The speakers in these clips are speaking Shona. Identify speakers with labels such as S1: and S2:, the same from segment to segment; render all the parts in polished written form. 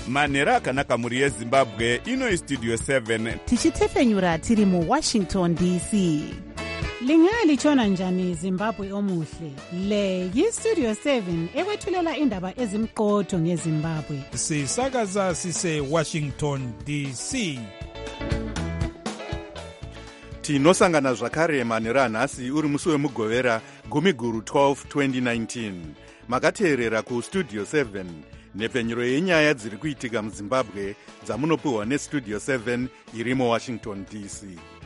S1: manhero akanaka mhuri yezimbabwe. Ino istudio 7
S2: tichitefenyura tiri muwashington dc. Lingalitshona njani Zimbabwe omuhle? Le yistudio 7 ekwethulela indaba ezimqotho ngeZimbabwe.
S3: Sisakaza sise Washington DC.
S4: Tinosangana zvakare manhero anhasi uri musi wemugovera gumiguru 12 2019. Makateerera kustudio 7 nhepfenyuro yenyaya dziri kuitika muZimbabwe dzamunopiwa nestudio 7 iri muWashington DC.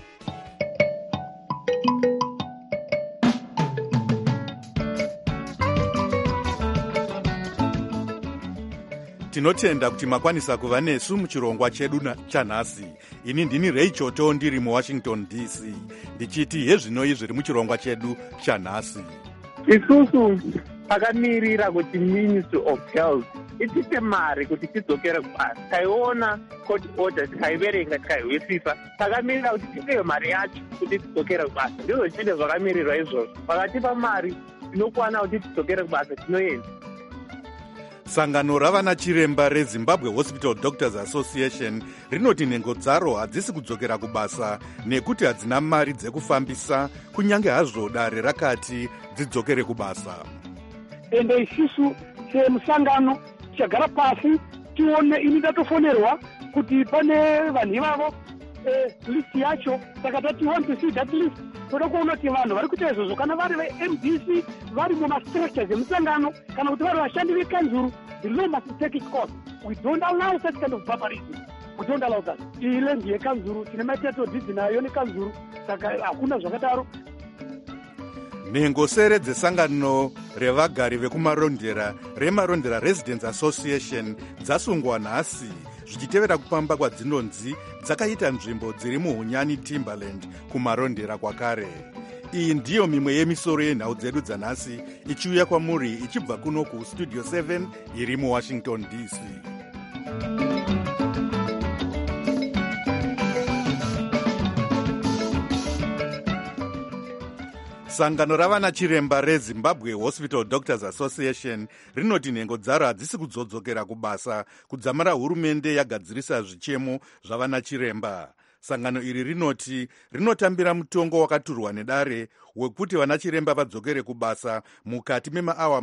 S4: Tinotenda kuti makwanisa kuva nesu muchirongwa chedu chanhasi. Ini ndini Ray Choto ndiri muWashington DC. Ndichiti hezvinoi zviri muchirongwa chedu chanhasi.
S5: Isusu takamirira kuti Ministry of Health itipe mari kuti tidzokere kubasa. Taiona court order tikaiverenga tikaihwisisa. Takamirira kuti tipewe mari yacho kuti tidzokere kubasa. Ndizvo chete zvakamirirwa izvozvo. Vakatipa mari tinokwana kuti tidzokere kubasa tinoenda.
S4: Sangano ravana chiremba reZimbabwe Hospital Doctors Association rinoti nhengo dzaro hadzisi kudzokera kubasa nekuti hadzina mari dzekufambisa, kunyange hazvo dare rakati dzidzokere kubasa.
S6: Ende isusu semusangano tichagara pasi tione ini tatofonerwa kuti pane vanhu ivavo list yacho, saka tati want to see that list. Toda kuona kuti vanhu vari kuita izvozvo kana vari veMDC vari mumastructures emusangano kana kuti vari vashandi vekanzuru, the law must take its course. We don't allow such kind of barbarism. We don't allow that. Iyi land yekanzuru tine mateto dzidzi nayo nekanzuru, saka hakuna zvakadaro.
S4: Nhengo sere dzesangano revagari vekumarondera remarondera Residents Association dzasungwa nhasi zvichitevera kupamba kwadzinonzi dzakaita nzvimbo dziri muHunyani Timberland kumarondera kwakare. Iyi ndiyo mimwe yemisoro yenhau dzedu dzanhasi ichiuya kwamuri ichibva kuno kustudio 7 iri muWashington DC. Sangano ravana chiremba reZimbabwe Hospital Doctors Association rinoti nhengo dzaro hadzisi kudzodzokera kubasa kudzamara hurumende yagadzirisa zvichemo zvavana chiremba. Sangano iri rinoti rinotambira mutongo wakaturwa nedare wekuti vana chiremba vadzokere kubasa mukati memaawa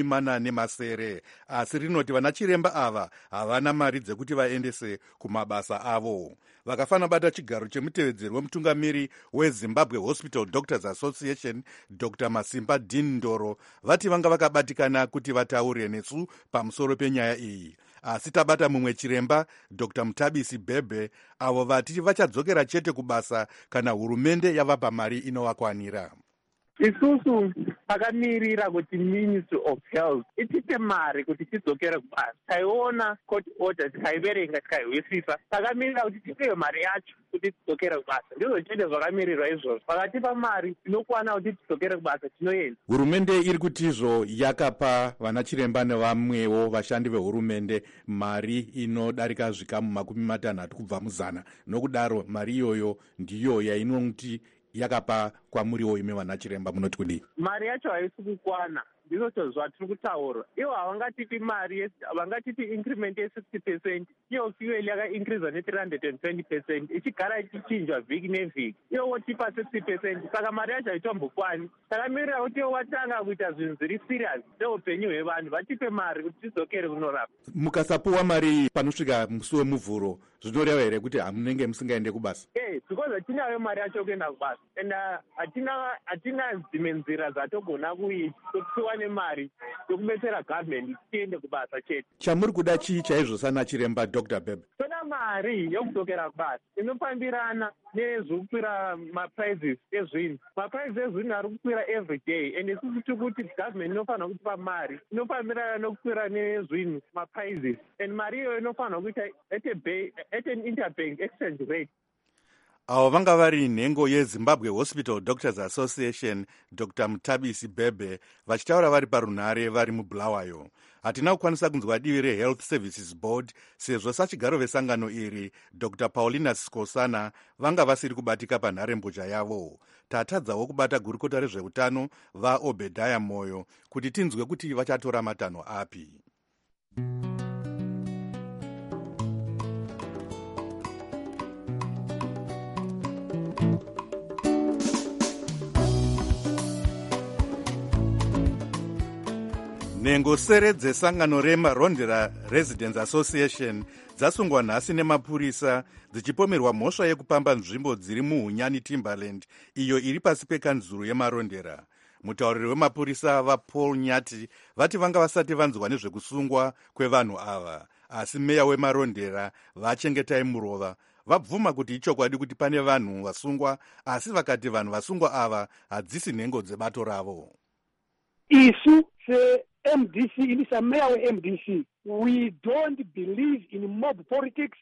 S4: 40, asi rinoti vana chiremba ava havana mari dzekuti vaendese kumabasa avo. Vakafana bata chigaro chemutevedzeri wemutungamiri weZimbabwe Hospital Doctors Association Dr. Masimba Dean Ndoro vati vanga vakabatikana kuti vataure nesu pamusoro penyaya iyi. Asi tabata mumwe chiremba Dr. Mtabisi Bhebhe avo vati vachadzokera chete kubasa kana hurumende yavapa mari inovakwanira.
S5: Isusu takamirira kuti Ministry of Health itipe mari kuti tidzokere kubasa. Taiona court order tikaiverenga tikaihwisisa. Takamirira kuti tipewe mari yacho kuti tidzokere kubasa. Ndizvo chete zvakamirirwa izvozvo. Vakatipa mari tinokwana kuti tidzokere kubasa tinoenda.
S4: Hurumende iri kuti izvo yakapa vana chiremba nevamwewo vashandi vehurumende mari inodarika zvikamu 60 kubva muzana. Nokudaro mari iyoyo ndiyo yainoti yakapa kwamuriwo ime vana chiremba munoti kudi.
S5: Mari yacho haisi kukwana. Ndizvo zvatiri kutaura. Ivo havangatipi mari, havangatipi increment ye60%. Iyo fuel yaka-increase ne320%. Ichigara ichichinjwa vhiki nevhiki. Ivo votipa 60%. Saka mari yacho haitombokwani. Takamirira kuti ivo watanga kuita zvinhu zviri serious neupenyu hwevanhu vatipe mari kuti tidzokere kunorapa.
S4: Mukasapuwa mari panosvika musi wemuvhuro zvinoreva here kuti hamunenge musingaende kubasa?
S5: Because hatinayo mari yacho kuenda kubasa. And hatina dzimwe nzira dzatogona kupiwa nemari yokubetsera government tiende kubasa chete.
S4: Chamuri kuda chii chaizvo sana chiremba Dr. Bhebhe?
S5: Toda mari yokudzokera kubasa inofambirana nezvokukwira maprices ezvinhu. Maprices ezvinhu ari kukwira every day, and isusu tiri kuti government inofanira kutipa mari inofambirana nokukwira nezvinhu maprices, and mari iyoyo inofanira kuita at an interbank exchange rate.
S4: Avo vanga vari nhengo yeZimbabwe Hospital Doctors Association Dr. Mtabisi Bhebhe vachitaura vari parunhare vari muBulawayo. Hatina kukwanisa kunzwa divi reHealth Services Board sezvo sachigaro vesangano iri Dr. Paulina Skosana vanga vasiri kubatika panharembozha yavo. Tatadzawo kubata gurukota rezveutano vaObedhaya Moyo kuti tinzwe kuti vachatora matanho api. nhengo sere dzesangano remarondera Residents Association dzasungwa nhasi nemapurisa dzichipomerwa mhosva yekupamba nzvimbo dziri muhunyani Timberland iyo iri pasi pekanzuru yemarondera. Mutauriri wemapurisa vaPaul Nyati vati vanga vasati vanzwa nezvekusungwa kwevanhu ava, asi meya wemarondera vaChengetai Murova vabvuma kuti ichokwadi kuti pane vanhu vasungwa, asi vakati vanhu vasungwa ava hadzisi nhengo dzebato ravo.
S6: Isu se-MDC, inisa meya we-MDC, we don't believe in mob politics,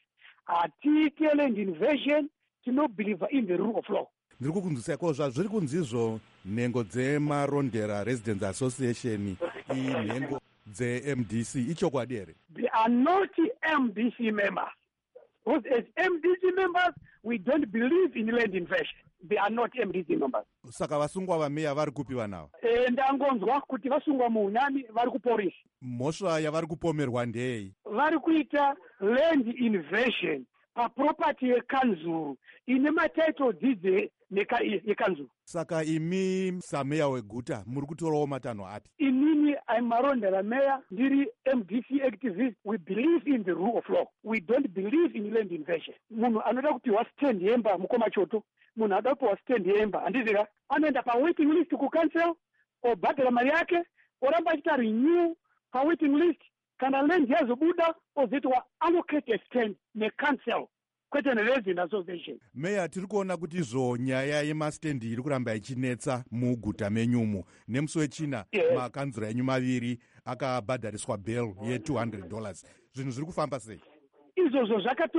S6: talent invasion, tino believe in the rule of law.
S4: Ndiri kukunzwisai ko zviri kunzizvo nhengo dzemarondera Residents Association inhengo dze-MDC ichokwadi here?
S6: They are not MDC members. Because as MDC members, we don't believe in land invasion. They are not MDC members.
S4: Saka vasungwa vameya vari kupi vanava?
S6: Ndangonzwa kuti vasungwa muhunyani vari kupolisi.
S4: Mhosva yavari kupomerwa ndei?
S6: Vari kuita land invasion paproperty yekanzuru ine matitle deeds yekanzuru.
S4: Saka imi sameya weguta muri kutorawo matanho api?
S6: Inini aimarondera meya ndiri MDC activist. We believe in the rule of law. We don't believe in land invasion. Munhu anoda kuti wastand yemba mukoma choto, munhu anoda kuti wastand yemba handizika, anoenda pawaiting list kucancel obhadhara mari yake oramba achita renew pawaiting list. Kana land yazobuda oziti allocate a stand necancel kwete neResident Association.
S4: Meya, tiri kuona kuti izvo nyaya yemastendi iri kuramba ichinetsa muguta menyumo. Nemusi wechina makanzura enyu maviri akabhadhariswa bail ye$200. Zvinhu zviri kufamba sei?
S6: Izvozvo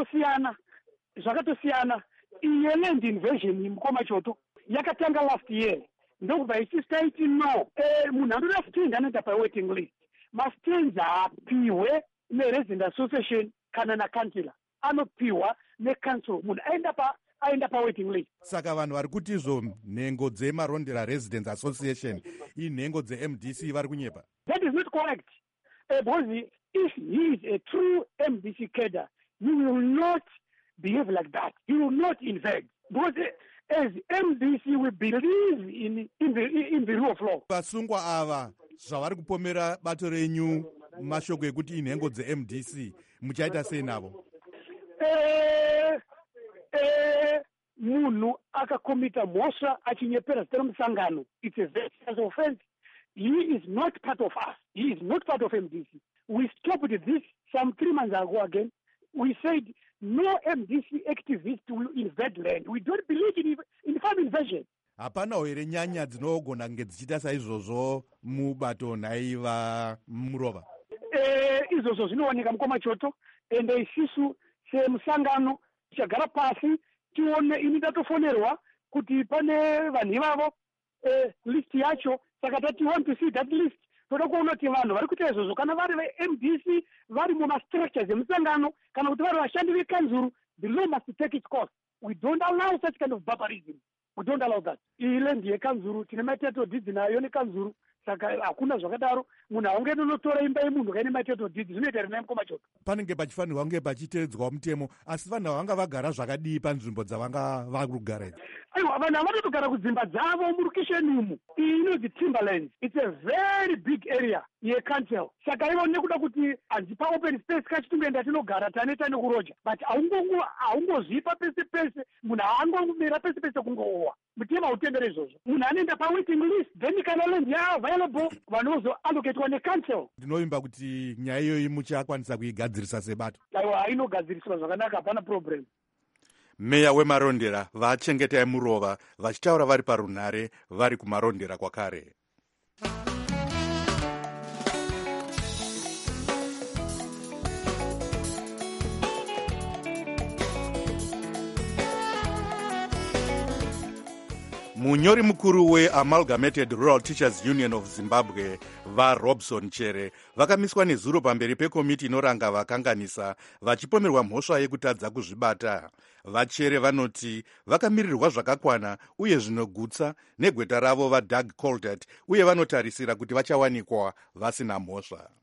S6: zvakatosiyana. Iye land invasion mukoma choto yakatanga last year. Ndokubva ichistaiti no. Munhu anoda stand anoenda pawaiting list. Mastands haapiwe neResident Association kana nakansila. Anopiwa necouncil. Munhu aenda pawaiting list.
S4: Saka vanhu vari kuti izvo nhengo dzemarondera Residents Association inhengo dzeMDC vari kunyepa?
S6: That is not correct. Because if he is a true MDC cadre, he will not behave like that. He will not invade. Because as MDC, we believe in the rule of law.
S4: Vasungwa ava zvavari kupomera bato renyu mashoko ekuti inhengo dzeMDC muchaita sei navo?
S6: Munhu akakomita mhosva achinyepera zita remusangano, it's a very serious offense. He is not part of us. He is not part of MDC. We stopped this some 3 months ago again. We said no MDC activist will invade land. We don't believe in farm invasion.
S4: Hapana here nyanya dzinogona kunge dzichita saizvozvo mubato naiva Murova?
S6: Izvozvo zvinowanika mukoma choto, ende isisu semusangano tichagara pasi tione ini ndatofonerwa kuti pane vanhu ivavo list yacho, saka tati want to see that list. Toda kuona kuti vanhu vari kuita izvozvo kana vari veMDC vari mumastructures emusangano kana kuti vari vashandi vekanzuru, the law must take its course. We don't allow such kind of barbarism. We don't allow that. Iyi land yekanzuru tine matitle deeds nayo nekanzuru, saka hakuna zvakadaro. Munhu haunge notora imba yemunhu kaine matitle deeds, zvinoita rina mukoma choto. Panenge
S4: pachifanirwa kunge pachiteedzwa mutemo, asi vanhu vanga vagara zvakadii panzvimbo dzavanga vari kugara idzi?
S6: Aiwa, vanhu havanotogara kudzimba dzavo murokesheni umu. Iyi inonzi Timberland. It's a very big area yecancel. Saka ivo nekuda kuti hanzi paopen space kachitungoenda tinogara taneta nekuroja. But haungozvipa pese pese, munhu haangomira pese pese kungowa. Mutema hautendere izvozvo. Munhu anoenda pawaiting list, then kana land yaavailable, vanhu vozoallocatwa necancel.
S4: Ndinovimba kuti nyaya iyoyi muchakwanisa kuigadzirisa sebato?
S6: Aiwa, hainogadziriswa zvakanaka, hapana problem.
S4: Meya wemarondera vaChengetai Murova vachitaura vari parunhare vari kumarondera kwakare. Munyori mukuru weAmalgamated Rural Teachers Union of Zimbabwe vaRobson Chere vakamiswa nezuro pamberi pekomiti inoranga vakanganisa vachipomerwa mhosva yekutadza kuzvibata. VaChere vanoti vakamirirwa zvakakwana uye zvinogutsa negweta ravo vaDoug Coltert uye vanotarisira kuti vachawanikwa vasina mhosva.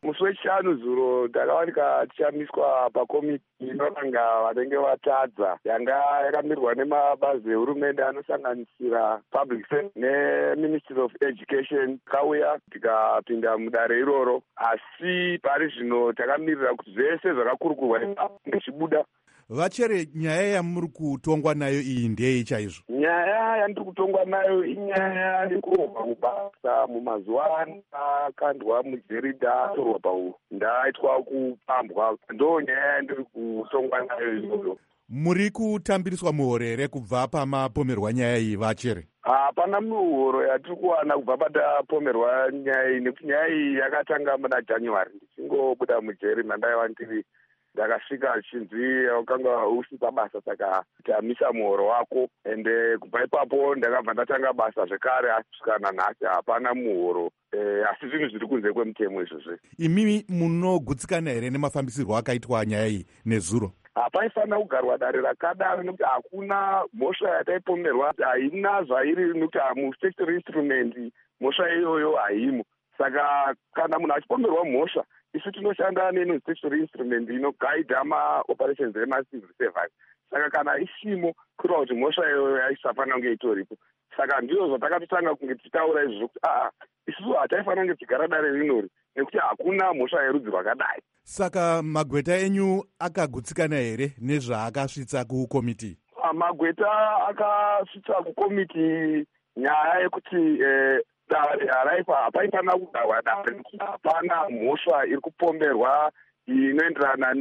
S7: musi wechishanu zuro takawanika tichamiswa pakomiti inoranga vanenge vatadza yanga yakamirwa nemabazi ehurumende anosanganisira public service neministry of education. Takauya tikapinda mudare iroro, asi pari zvino takamirira kuti zvese zvakakurukurwa ngechibuda.
S4: Vachere, nyaya yamuri kutongwa nayo iyi ndei chaizvo?
S7: Nyaya yandiri kutongwa nayo inyaya yekurohwa mubasa mumazuva ano akandwa mujeridha atorwa pauro ndaitwa kupambwa. Ndo nyaya yandiri kutongwa nayo iyoyo.
S4: Muri kutambiriswa muhoro here kubva pamapomerwa nyaya iyi, Vachere?
S7: Hapana muhoro yatiri kuwana kubva patapomerwa nyaya iyi, nekuti nyaya iyi yakatanga muna January. Ndichingobuda mujeri mandaiva ndiri ndakasvika chinzi wakanga usi pabasa, saka tamisa muhoro wako. Ende kubva ipapo ndakabva ndatanga basa zvekare, asvika nanhasi hapana muhoro. Asi zvinhu zviri kunze kwemutemo izvozvo.
S4: Imimi munogutsikana here nemafambisirwo akaitwa nyaya iyi nezuro?
S7: Hapaifanira kugarwa dare rakadaro, nekuti hakuna mhosva yataipomerwa, haina zvairi, nekuti mustatutory instrument mhosva iyoyo haimo. Saka kana munhu achipomerwa mhosva, isu tinoshanda nestatutory instrument inogaidha maoperations emacivil service. Saka kana isimo kureva kuti mhosva iyoyo yaisafanira kunge itoripo. Saka ndizvo zvatakatotanga kunge tichitaura izvozvo kuti isusu hataifanira kunge tigara dare rinori, nekuti hakuna mhosva yerudzi rwakadai.
S4: Saka magweta enyu akagutsikana here nezvaakasvitsa kukomiti?
S7: Magweta akasvitsa kukomiti nyaya yekuti dare haraipa hapaifanira kugarwa dare, hapana mhosva iri kupomberwa inoenderana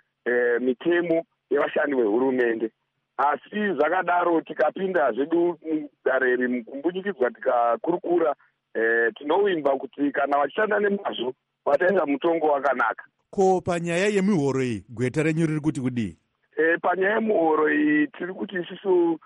S7: nemitemo yevashandi vehurumende. Asi zvakadaro tikapinda zvedu dare iri mukumbunyikidzwa tikakurukura, tinovimba kuti kana vachishanda nemazvo vataenda mutongo wakanaka.
S4: Ko panyaya yemihoro iyi gweta renyu riri kuti kudii?
S7: Panyaya yemuhoro iyi tiri kuti isusu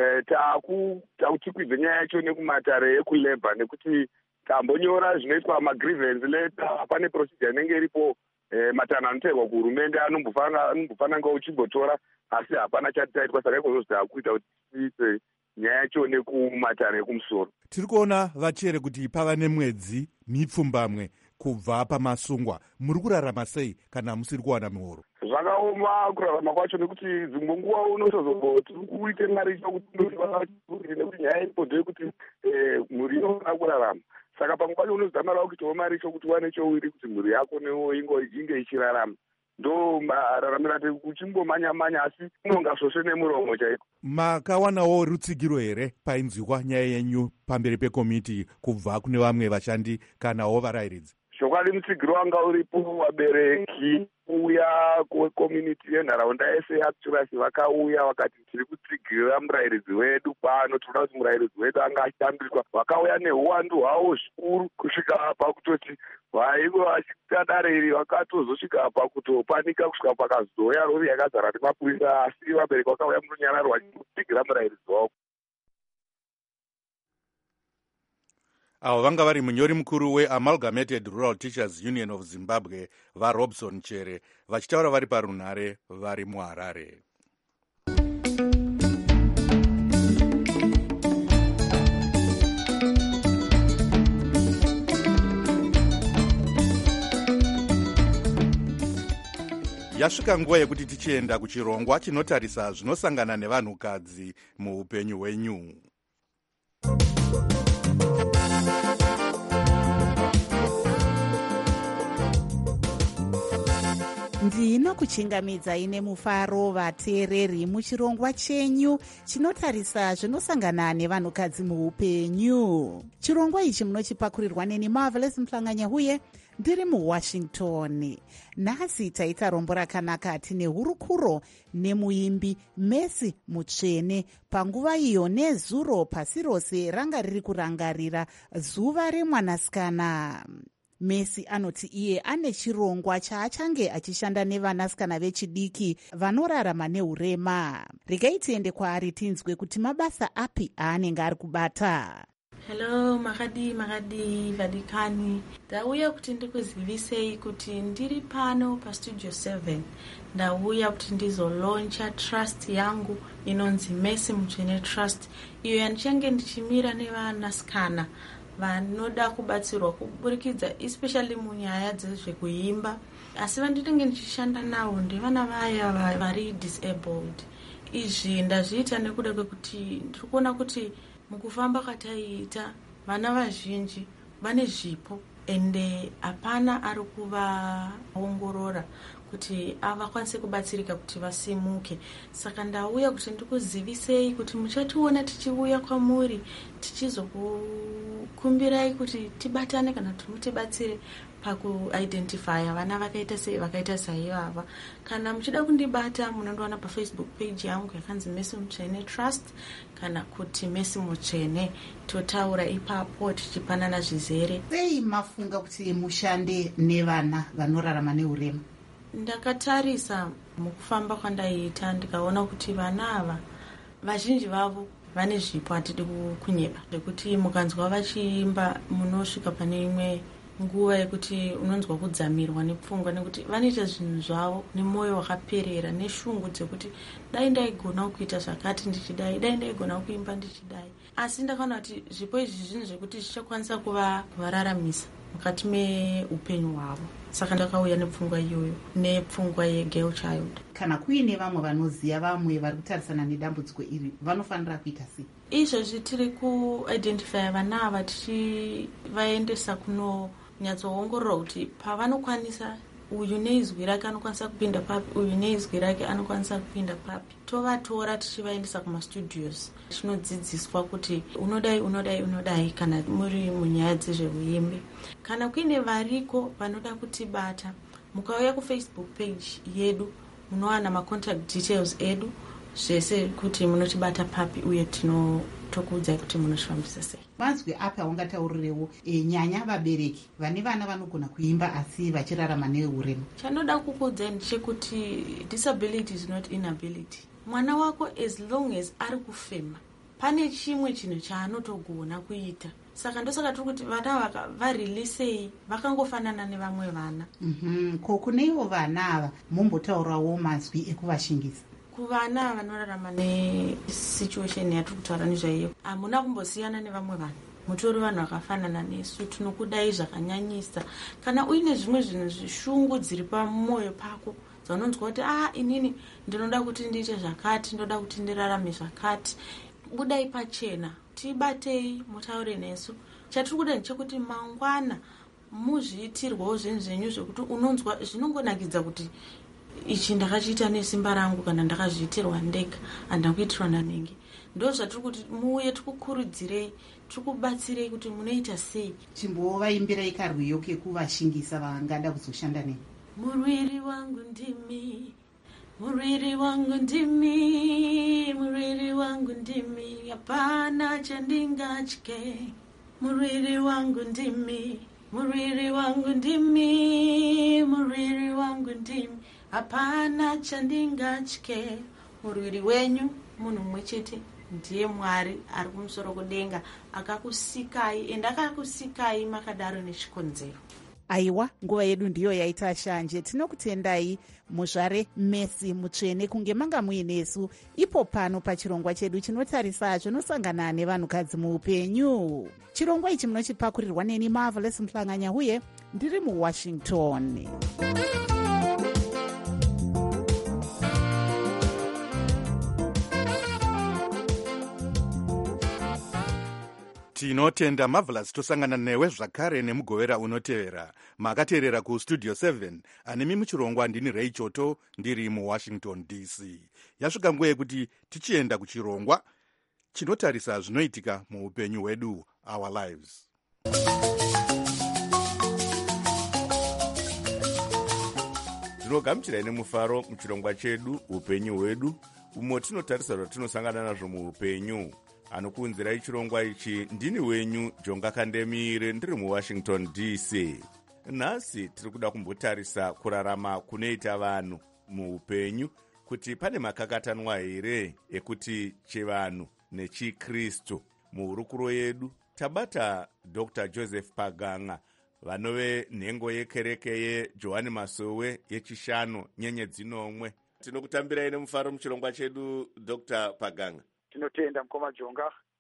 S7: tautikwidze nyaya yacho nekumatare ekulebha, nekuti tambonyora zvinoitwa magrievance letter. Pane procedure inenge iripo, matanho anotairwa kuhurumende anombofana nga uchimbotora, asi hapana chati taitwa. Saka ikozvo zvakuita kuti tiise nyaya yacho nekumatare ekumusoro.
S4: Tiri kuona, Vachere, kuti pava nemwedzi mipfumbamwe kubva pamasungwa. Muri kurarama sei kana musiri kuwana mihoro?
S7: Zvakaoma kurarama kwacho, nekuti dzimwe nguva unotozoti kuite mari chokuti nekuti nyaya iripo ndeyekuti mhuri inofanira kurarama. Saka pamwe pacho unozotamarawo kuitawo mari chokuti wane chowiri kuti mhuri yako newo inge ichirarama. Ndo mararamira kuchimbomanya-manya, asi inonga svosve nemuromo chaiko.
S4: Makawanawo rutsigiro here painzwikwa nyaya yenyu pamberi pekomiti kubva kune vamwe vashandi kanawo varayiridzi?
S7: Zvokwadi mutsigiro wanga uripo, vabereki uya kwekomuniti yenharaunda yese yaTurasi vakauya vakati tiri kutsigirira murayiridzi wedu pano, tinoda kuti murayiridzi wedu anga achitambiswa. Vakauya neuwandu hwavo zvikuru kusvika pakutoti vainge vachiita dare iri vakatozosvika pakutopanika kusvika pakazoya rori yakazara nemapurisa, asi vabereki vakauya murunyararo vachitsigirira murayiridzi wavo.
S4: Avo vanga vari munyori mukuru weAmalgamated Rural Teachers Union of Zimbabwe vaRobson Chere vachitaura vari parunhare vari muHarare. Yasvika nguva yekuti tichienda kuchirongwa chinotarisa zvinosangana nevanhukadzi muupenyu hwenyu.
S2: Ndinokuchingamidzai nemufaro vateereri muchirongwa chenyu chinotarisa zvinosangana nevanhukadzi muupenyu. Chirongwa ichi munochipakurirwa neni Marvelous Mhlanganya huye ndiri muWashington. Nhasi taita rombo rakanaka tine hurukuro nemuimbi Messi Mutsvene panguva iyo nezuro pasi rose ranga riri kurangarira zuva remwanasikana. Messi anoti iye ane chirongwa chaachange achishanda nevanasikana vechidiki vanorarama neurema. Regai tiende kwaari tinzwe kuti mabasa api aanenge ari kubata.
S8: Hello, makadi vadikani. Ndauya kuti ndikuzivisei kuti ndiri pano pastudio 7. Ndauya kuti ndizolauncha trust yangu inonzi Messi Mutsvene Trust, iyo yanichange ndichimira nevanasikana vanoda kubatsirwa kuburikidza especially munyaya dzezvekuimba, asi vandinenge ndichishanda navo ndevana vaya vari disabled. Izvi ndazviita nekuda kwekuti ndiri kuona kuti mukufamba kwataiita vana vazhinji vane zvipo ende hapana ari kuvaongorora kuti vakwanise kubatsirika kuti vasimuke. Saka ndauya kuti ndikuzivisei kuti muchationa tichiuya kwamuri tichizokukumbirai kuti tibatane kana kuti mutibatsire pakuidentifya vana vakaita sei vakaita saivava. Kana muchida kundibata munondowana pafacebook page yangu yakanzi Mercy Mutsvene Trust kana kuti Mercy Mutsvene. Totaura ipapo tichipanana zvizere.
S2: Sei mafunga kuti mushande nevana vanorarama neurema?
S8: Ndakatarisa mukufamba kwandaiita ndikaona kuti vana ava vazhinji vavo vane zvipo, hatidi kunyeba, zvekuti mukanzwa vachiimba munosvika pane imwe nguva yekuti unonzwa kudzamirwa nepfungwa, nekuti vanoita zvinhu zvavo nemwoyo wakaperera neshungu dzekuti dai ndaigona kuita zvakati ndichidai, dai ndaigona kuimba ndichidai. Asi ndakaona kuti zvipo izvi zvinhu zvekuti zvichakwanisa kuvararamisa mukati meupenyu hwavo. Saka ndakauya nepfungwa iyoyo, nepfungwa yegirl child.
S2: Kana kuine vamwe vanoziva vamwe vari kutarisana nedambudziko iri, vanofanira kuita sei?
S8: Izvozvi tiri kuidentifya vana ava tichivaendesa kunonyatsoongorora kuti pavanokwanisa uyu neizwi rake anokwanisa kupinda papi, uyu neizwi rake anokwanisa kupinda papi. Tovatora tichivaendesa kumastudios chinodzidziswa kuti unodai kana muri munyaya dzezveuimbi. Kana kuine variko vanoda kutibata, mukauya kufacebook page yedu munowana macontact details edu zvese kuti munotibata papi uye tokuudzai kuti munotifambisa sei.
S2: Vanzwi apa ungataurirewo nyanya vabereki vane vana vanogona kuimba asi vachirarama neurema?
S8: Chanoda kukuudzai ndechekuti disability is not inability. Mwana wako as long as ari kufema pane chimwe chinhu chaanotogona kuita. Saka ndosaka tiri kuti vana varilisei vakangofanana nevamwe vana.
S2: Ko kuneivo vana ava mumbotaurawo mazwi ekuvashingisa?
S8: Kuvana vanorarama nesituation yatiri kutaura nezvaiyo, hamuna kumbosiyana nevamwe vanhu, mutori vanhu vakafanana nesu, tinokudai zvakanyanyisa. Kana uine zvimwe zvinhu zvishungu dziri pamwoyo pako dzaunonzwa kuti inini ndinoda kuti ndiite zvakati, ndoda kuti ndirarame zvakati, budai pachena, tibatei mutaure nesu. Chatiri kuda ndechekuti mangwana muzviitirwawo zvinhu zvenyu zvekuti unonzwa zvinongonakidza kuti ichi ndakachiita nesimba rangu kana ndakazviitirwa ndega, handina kuitirwa nanenge. Ndo zvatiri kuti muuye tikukurudzirei, tikubatsirei kuti munoita sei.
S2: Chimbovaimbirai karwiyo kekuvashingisa vangada kuzoshanda nei.
S8: Murwiri wangu ndimi, murwiri wangu ndimi, murwiri wangu ndimi, hapana chandingatye. Murwiri wangu ndimi, murwiri wangu ndimi, murwiri wangu ndimi, hapana chandingatye. Murwiri wenyu munhu mumwe chete, ndiye Mwari ari kumusoro kudenga, akakusikai ende akakusikai makadaro nechikonzero.
S2: Aiwa, nguva yedu ndiyo yaita shanje. Tinokutendai muzvare Mercy Mutsvene kunge manga muinesu ipo pano pachirongwa chedu chinotarisa zvinosangana nevanhukadzi muupenyu. Chirongwa ichi munochipakurirwa neni Marvelous Mhlanganya huye ndiri muWashington.
S4: Tinotenda Marvelous. Tosangana newe zvakare nemugovera unotevera. Makateerera kustudio 7 anemi muchirongwa ndini Ray Choto ndiri muWashington DC. Yasvika nguva yekuti tichienda kuchirongwa chinotarisa zvinoitika muupenyu hwedu, our lives.
S1: Tinogamuchirai nemufaro muchirongwa chedu upenyu hwedu, umo tinotarisa zvatinosangana nazvo muupenyu. Anokuunzirai chirongwa ichi ndini wenyu Jonga Kandemire ndiri muWashington DC. Nhasi tiri kuda kumbotarisa kurarama kunoita vanhu muupenyu, kuti pane makakatanwa here ekuti chivanhu nechikristu. Muhurukuro yedu tabata Dr. Joseph Paganga, vanove nhengo yekereke yeJohani Masowe yechishanu nyenyedzi nomwe. Tinokutambirai nemufaro muchirongwa chedu Dr. Paganga.
S9: Tinotenda mukoma Jonga.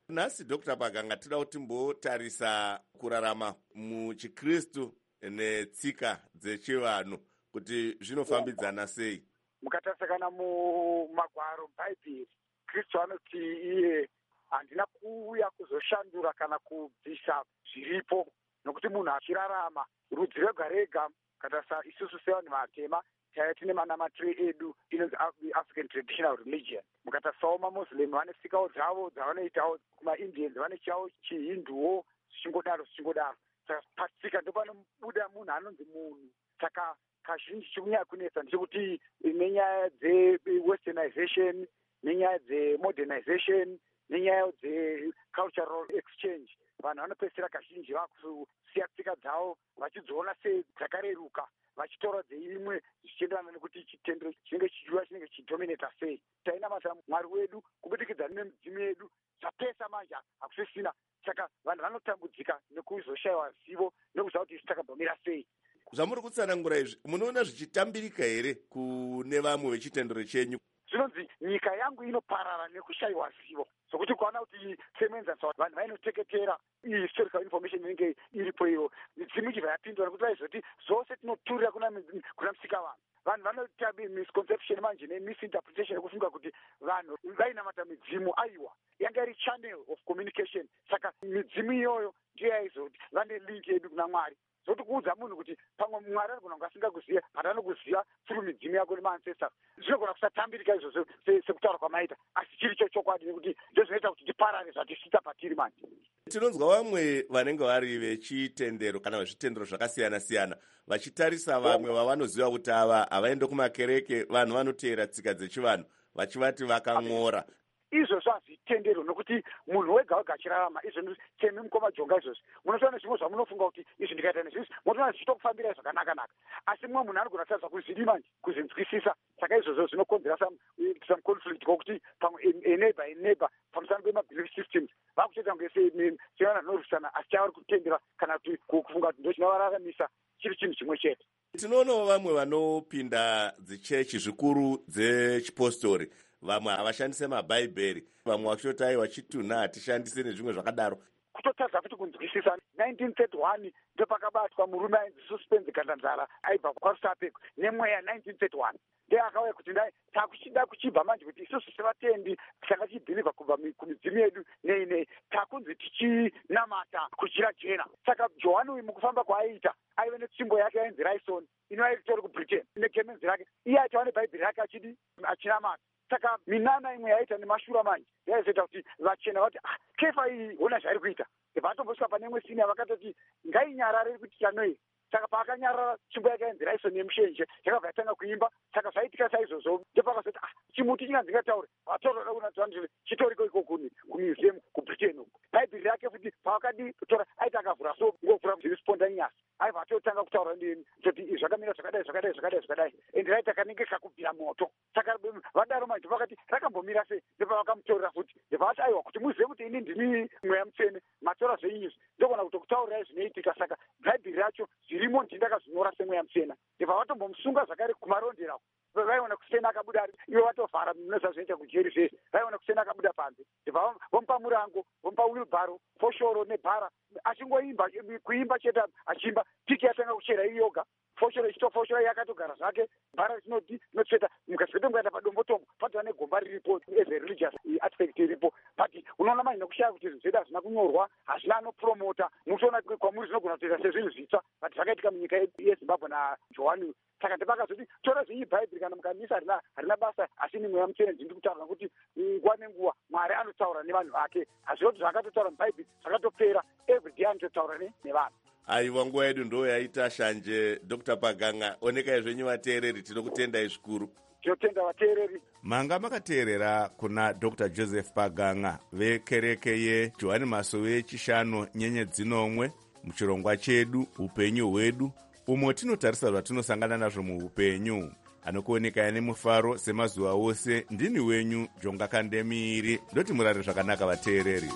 S1: nhasi Dr. Paganga tida kuti timbotarisa kurarama muchikristu netsika dzechivanhu kuti zvinofambidzana sei.
S9: Mukatarisa kana mumagwaro mubhaibheri, Kristu anoti iye handina kuuya kuzoshandura kana kubvisa zviripo, nokuti munhu achirarama rudzi rwega rega. Mukatarisa isusu sevanhu vatema taiva tine manamatire edu inonzi African traditional religion. Mukatarisawo maMuslim vane tsikawo dzavo dzavanoitawo, kumaIndians vane chavo chihinduwo, zvichingodaro. Saka patsika ndopanobuda munhu anonzi munhu. Saka kazhinji chikunyanya kunetsa ndechekuti nenyaya dze-westernization, nenyaya dze-modernization, nenyaya dze-cultural exchange, vanhu vanopedzisira kazhinji vakusiya tsika dzavo vachidziona sedzakareruka, vachitora dzeimwe zvichienderana nekuti chitendero chinenge chichiuya chinenge chichidominata sei. Tainamata Mwari wedu kubudikidza nemidzimu yedu, zvapesa manje hakusisina. Saka vanhu vanotambudzika nekuzoshayiwa zivo nekuziva kuti izvi takambomira sei.
S1: Zvamuri kutsanangura izvi munoona zvichitambirika here kune vamwe vechitendero chenyu?
S9: Zvinonzi nyika yangu inoparara nekushayiwa zivo, sokuti kuona kuti semuenzanisa vanhu vainoteketera historical information inenge iripo iyo. Midzimu ichibva yapindwa nekuti vaizoti zvose tinoturira kuna musika vanhu. Vanhu vanoita misconception manje nemisinterpretation yekufunga kuti vanhu vainamata midzimu. Aiwa, yanga iri channel of communication. Saka midzimu iyoyo ndiyo yaizoti vane link yedu kuna Mwari. Zoti kuudza munhu kuti pamwe Mwari anogona kunge asingakuziva, but anokuziva through midzimu yako nemaancestors. Zvinogona kusatambirika izvozvo sekutaura kwamaita, asi chiri chokwadi nekuti ndozvinoita kuti tiparare zvatisita patiri manje.
S1: Tinonzwa vamwe vanenge vari vechitendero kana vezvitendero zvakasiyana-siyana vachitarisa vamwe vavanoziva kuti ava havaende kumakereke, vanhu vanoteera tsika dzechivanhu, vachivati vakamora.
S9: Izvozvo hazvitendero nokuti munhu wega wega achirarama. Izvo temi mukoma-jonga izvozvo. Munotoona zvimwe zvamunofunga kuti izvi ndikaita nezvizvi, munotoona zvichitokufambirai zvakanaka. Asi mumwe munhu anogona kutarisa kuzidi manje, kuzinzwisisa. Saka izvozvo zvinokonzera some conflict kokuti pamwe eneighbor pamusana pemabelief systems vakutoita kunge sevanhu vanorwisana, asi chavari kutendera kana kuti kufunga kuti ndochinovararamisa chiri chinhu chimwe chete.
S1: Tinoonawo vamwe vanopinda dzichechi zvikuru dzechipostori, vamwe havashandise mabhaibheri, vamwe vachitoti vachitunha hatishandise nezvimwe zvakadaro.
S9: Kutotadza futi kunzwisisa. 1931 ndopakabatwa murume ainzi Suspense Gandanzara aibva kwaRusapeko nemweya 1931. Ndiye akauya kuti takuchida kuchibva manje kuti isusu sevatendi tanga tichibhilivha kubva kumidzimu yedu nei takunzi tichinamata kuchira jena. Saka Johani uyu mukufamba kwaaiita aive netsvimbo yake yainzi Raison inoya itori kuBritain negemenzi rake. Iye aitova nebhaibheri rake achinamata. Saka minana imwe yaita nemashura manje yaizoita kuti vachena vati kefa iyi hona zvairi kuita. Vatombosvika pane imwe sini vakatoti ngainyarare kuti chanoi. Saka paakanyarara tsvimbo yake yainzi Raison yemushenje yakabva yatanga kuimba. Saka zvaitika saizvozvo ndopakazoti chimuti chinganzi ngataure vatorora unati chitoriko iko kumuseum kuBritain uko. Bhaibheri rake futi paakadi kutora aita akavhura so ngovhura zvirisponda nyasi aibva atotanga kutaura kuti zvakamira zvakadai ende raita kanenge kakubvira moto. Saka vadaro manje vakati rakambomira sei, ndopavakamutorera futi ndopavati aiwa kuti muzive kuti ini ndini mweya mutsvene matora zveizvi ndogona kutokutaurirai zvinoitika. Saka bhaibheri racho zvirimo ndindakazvinyora semweya mutsvena. Ndopavatombomusunga zvakare kumarondera vaiona kusena akabuda iwe watovhara munozva zvinoita kujeri zvese. Vaiona kusena akabuda panze vomupa murango, vomupa wilbharo, foshoro nebhara, achingoimba kuimba chete achimba. Tiki yatanga kuchera iri yoga, foshoro ichitofoshora yakatogara zvake, bhara rinotsveta. Mukasvete mukaenda padombotombo patova negomba riripo ezereligious aspect iripo, but unoona manje nekushaya kuti zvinhu zvedu hazvina kunyorwa, hazvina anopromota. Mutoona kwamuri zvinogona kutoita sezvinhu zvitsva, but zvakaitika munyika yeZimbabwe naJohani. Saka ndipakazoti tora zvinyi bhaibheri kana mukamisa harina basa, asi ni mweya mutsvene ndiri kutaura kuti nguva nenguva Mwari anotaura nevanhu vake. Hazvoti zvakatotaura mubhaibheri zvakatopera, everyday anototaura nevanhu.
S1: Aiwa, nguva yedu ndo yaita shanje. Dr. Paganga, onekai zvenyu vateereri, tinokutendai zvikuru.
S9: Tinotenda vateereri.
S1: Manga makateerera kuna Dr. Joseph Paganga vekereke yeJohani Masowe chishanu nyenyedzi nomwe muchirongwa chedu upenyu hwedu, umo tinotarisa zvatinosangana nazvo muupenyu. Anokuonekai nemufaro semazuva ose. Ndini wenyu Jonga Kandemiiri. Ndoti murare zvakanaka vateereri.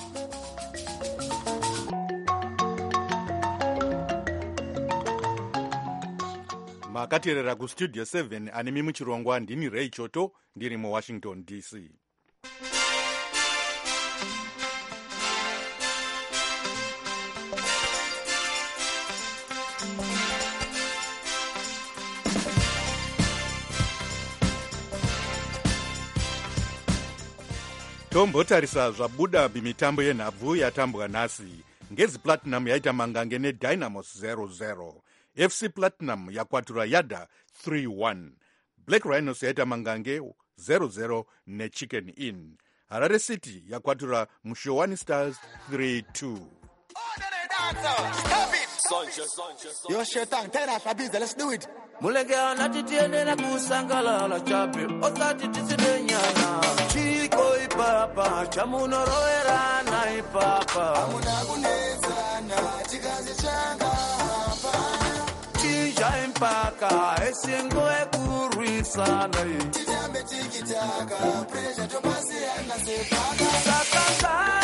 S4: makateerera kustudio 7 anemi muchirongwa. Ndini Ray Choto ndiri muWashington DC. tombotarisa zvabuda mumitambo yenhabvu yatambwa nhasi. Ngezi Platinum yaita mangange neDynamos 0-0. FC Platinum yakwatura Yada 3-1. Black Rhinos yaita mangange 0-0 neChicken Inn. Harare City yakwatura Mushowani Stars 3-2.
S10: Yo, Shetan, tell us a busy, let's do it.
S11: Mulegea natitiene na kusangala la chape Otati tisidenyana Chiko ipapa Chamuno roera na ipapa Amuna guneza na chikazi changa Chinja impaka Esingo ekurisa na Chijambe chikitaka Pressure topasi anasepaka Sakanga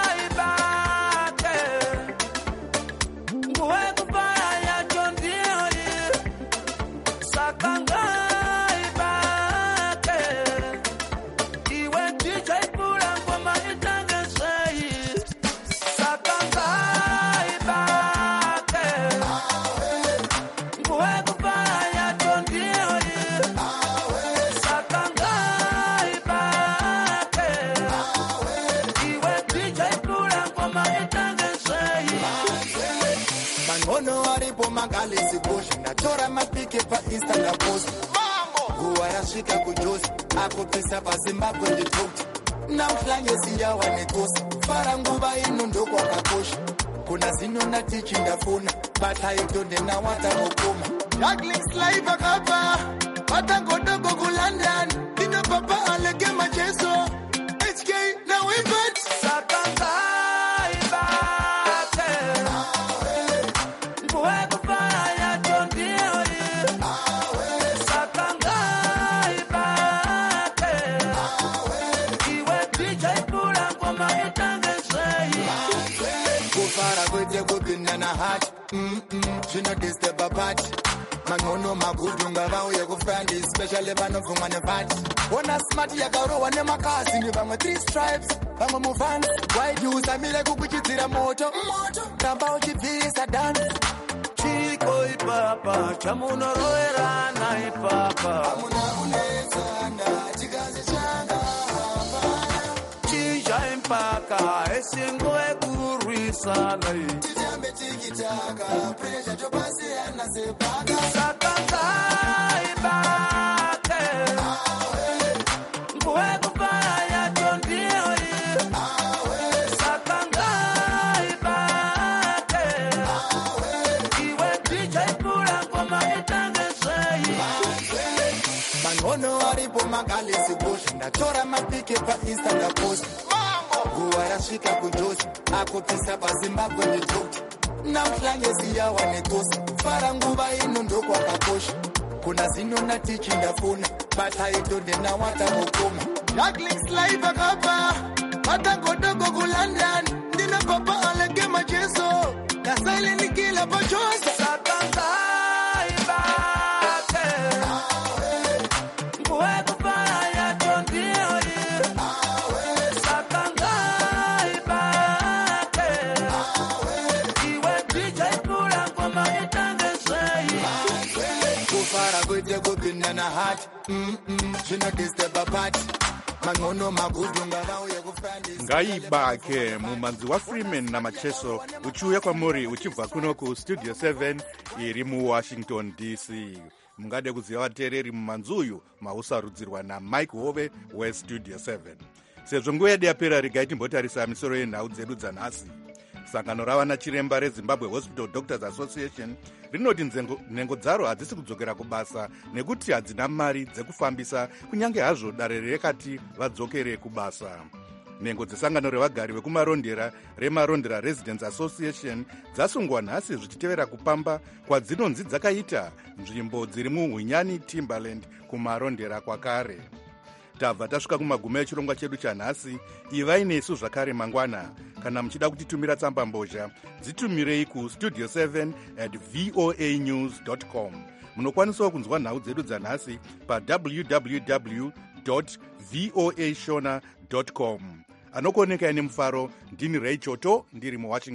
S11: Magalisi Bush, Natora Mapike pa Instagram post. Guwa yashika kujosi, ako pisa pa Zimbabwe ndi tokti. Na mflange siya wanekosi, faranguba inundo kwa kakoshi. Kuna zino na tichi ndafuna, bata itonde na wata mokoma. Juggling slide akapa, bata ngodogo kulandan. Dino papa alege macheso, HK na wibet. Sakanga. She not this step apart. Mangono magudunga vauye kufandi, especially vanovumwa nepati. Ona smart yakaro wane makasi ni vamwe 3 stripes, vamwe mufans. Wide use amile kukuchidzira moto. Kamba uchibvisa dance. Chiko ipapa, chamuno roera na ipapa. Amuna uneza na chikazi changa. Chija impaka, esingo ekurisa na Chijambe chikitaka, pressure topasi anasepaka. Sakanga ibake Mkuwe kupaya tondio Sakanga ibake Iwe DJ pura kwa mahitange sei Mangono haripo magalisi bush Natora mapike pa Instagram post Guwa yashika kujosi Ako pisa pa Zimbabwe ndi tokti Na mflange siya wanekosi Faranguba inundo kwa kakoshi Kuna zino na tichi ndafuna Bata itonde na wata mokoma Juggling slide akapa Bata godogo kulandan Ndina papa alege macheso Na sile nikila pachosa Sakanga ibake Mkuwe kupaya tondio Sakanga ibake Iwe DJ pura kwa mahitange sei Kufara kwete kupinana hati Shino disturb apart Mangono magudunga vauye kufandi
S4: Ngaibake mumanzi wa Freeman na macheso uchiuya kwamuri uchibva kuno ku Studio 7 iri mu Washington DC. Mungade kuziva vateereri mumanzi uyu mausarudzirwa na Mike Hove we Studio 7. Sezvo nguva yedu yapera regai timbotarisa misoro yenhau dzedu dzanhasi. Sangano ravana chiremba reZimbabwe Hospital Doctors Association rinoti nhengo dzaro hadzisi kudzokera kubasa nekuti hadzina mari dzekufambisa kunyange hazvo dare rekati vadzokere kubasa. Nhengo dzesangano revagari vekumarondera remarondera Residents Association dzasungwa nhasi zvichitevera kupamba kwadzinonzi dzakaita nzvimbo dziri muHunyani Timberland kumarondera kwakare. Tabva tasvika kumagumo echirongwa chedu chanhasi. Ivai nesu zvakare mangwana. Kana muchida kutitumira tsamba mbozha dzitumirei ku studio7@voanews.com. Munokwanisawo kunzwa nhau dzedu dzanhasi pa www.voashona.com. Anokuonekai nemufaro ndini Ray Choto ndiri muWashington.